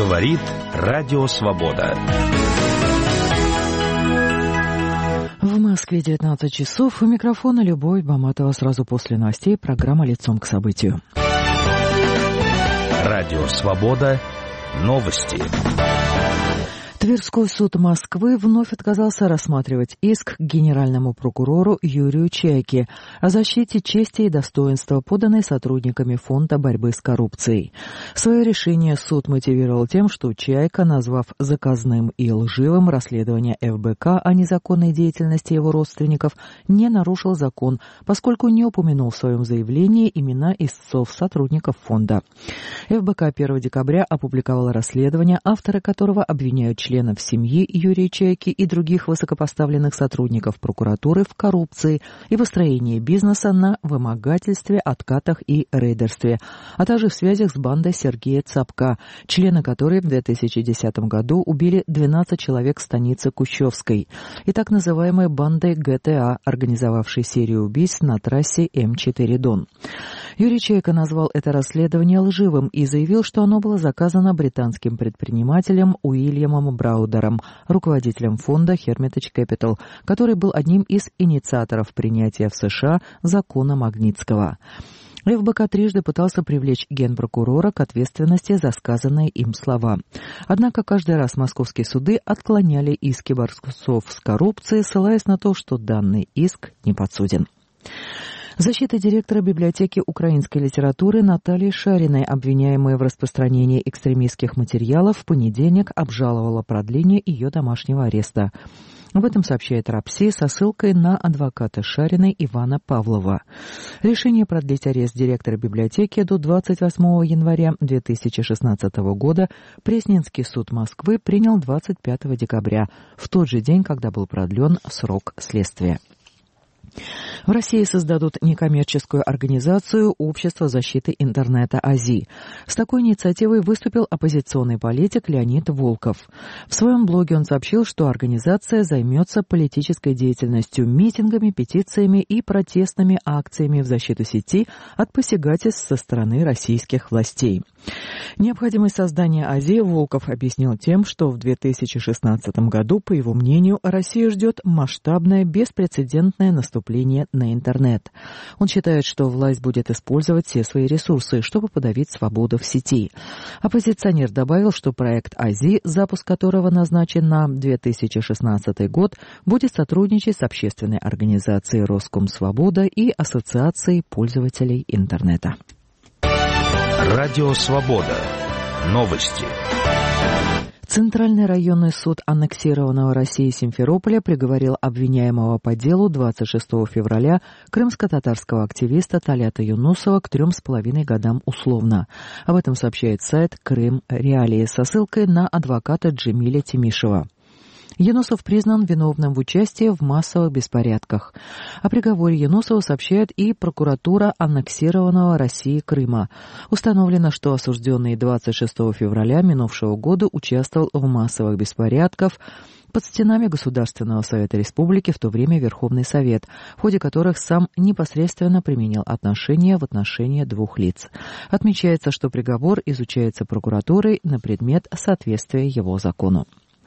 Говорит Радио Свобода. В Москве 19 часов. У микрофона Любовь Баматова. Сразу после новостей программа «Лицом к событию». Радио Свобода. Новости. Тверской суд Москвы вновь отказался рассматривать иск к генеральному прокурору Юрию Чайке о защите чести и достоинства, поданной сотрудниками Фонда борьбы с коррупцией. Свое решение суд мотивировал тем, что Чайка, назвав заказным и лживым расследование ФБК о незаконной деятельности его родственников, не нарушил закон, поскольку не упомянул в своем заявлении имена истцов сотрудников фонда. ФБК 1 декабря опубликовала расследование, авторы которого обвиняют членов семьи Юрия Чайки и других высокопоставленных сотрудников прокуратуры в коррупции и построении бизнеса на вымогательстве, откатах и рейдерстве, а также в связях с бандой Сергея Цапка, члены которой в 2010 году убили 12 человек в станице Кущевской, и так называемой бандой ГТА, организовавшей серию убийств на трассе М4 Дон. Юрий Чайка назвал это расследование лживым и заявил, что оно было заказано британским предпринимателем Уильямом Браудером, руководителем фонда Hermitage Capital, который был одним из инициаторов принятия в США закона Магнитского. ФБК трижды пытался привлечь генпрокурора к ответственности за сказанные им слова. Однако каждый раз московские суды отклоняли иски борцов с коррупцией, ссылаясь на то, что данный иск не подсуден. Защита директора библиотеки украинской литературы Натальи Шариной, обвиняемой в распространении экстремистских материалов, в понедельник обжаловала продление ее домашнего ареста. Об этом сообщает РАПСИ со ссылкой на адвоката Шариной Ивана Павлова. Решение продлить арест директора библиотеки до 28 января 2016 года Пресненский суд Москвы принял 25 декабря, в тот же день, когда был продлен срок следствия. В России создадут некоммерческую организацию «Общество защиты интернета АЗИ». С такой инициативой выступил оппозиционный политик Леонид Волков. В своем блоге он сообщил, что организация займется политической деятельностью, митингами, петициями и протестными акциями в защиту сети от посягательств со стороны российских властей. Необходимость создания АЗИ Волков объяснил тем, что в 2016 году, по его мнению, Россию ждет масштабное, беспрецедентное наступление на интернет. Он считает, что власть будет использовать все свои ресурсы, чтобы подавить свободу в сети. Оппозиционер добавил, что проект АЗИ, запуск которого назначен на 2016 год, будет сотрудничать с общественной организацией «Роскомсвобода» и Ассоциацией пользователей интернета. Радио Свобода. Новости. Центральный районный суд аннексированного Россией Симферополя приговорил обвиняемого по делу 26 февраля крымско-татарского активиста Талята Юнусова к 3,5 годам условно. Об этом сообщает сайт «Крым Реалии» со ссылкой на адвоката Джемиля Тимишева. Юнусов признан виновным в участии в массовых беспорядках. О приговоре Юнусова сообщает и прокуратура аннексированного Россией Крыма. Установлено, что осужденный 26 февраля минувшего года участвовал в массовых беспорядках под стенами Государственного совета республики, в то время Верховный Совет, в ходе которых сам непосредственно применил отношения в отношении двух лиц. Отмечается, что приговор изучается прокуратурой на предмет соответствия его закону.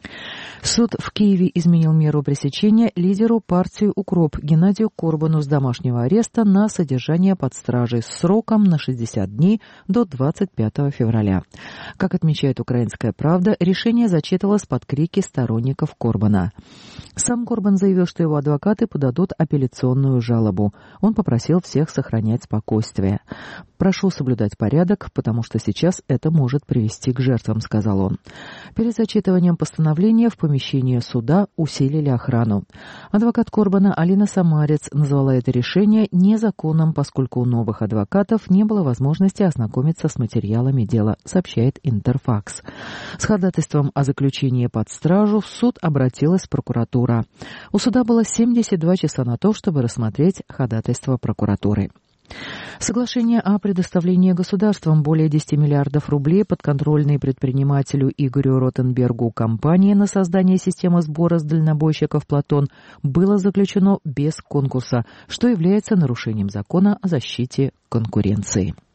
Суд в Киеве изменил меру пресечения лидеру партии «Укроп» Геннадию Корбану с домашнего ареста на содержание под стражей с сроком на 60 дней до 25 февраля. Как отмечает «Украинская правда», решение зачитывалось под крики сторонников Корбана. Сам Корбан заявил, что его адвокаты подадут апелляционную жалобу. Он попросил всех сохранять спокойствие. «Прошу соблюдать порядок, потому что сейчас это может привести к жертвам», — сказал он. Перед зачитыванием постановления в помещении суда усилили охрану. Адвокат Корбана Алина Самарец назвала это решение незаконным, поскольку у новых адвокатов не было возможности ознакомиться с материалами дела, сообщает Интерфакс. С ходатайством о заключении под стражу в суд обратилась прокуратура. У суда было 72 часа на то, чтобы рассмотреть ходатайство прокуратуры. Соглашение о предоставлении государством более 10 миллиардов рублей подконтрольной предпринимателю Игорю Ротенбергу компании на создание системы сбора с дальнобойщиков «Платон» было заключено без конкурса, что является нарушением закона о защите конкуренции.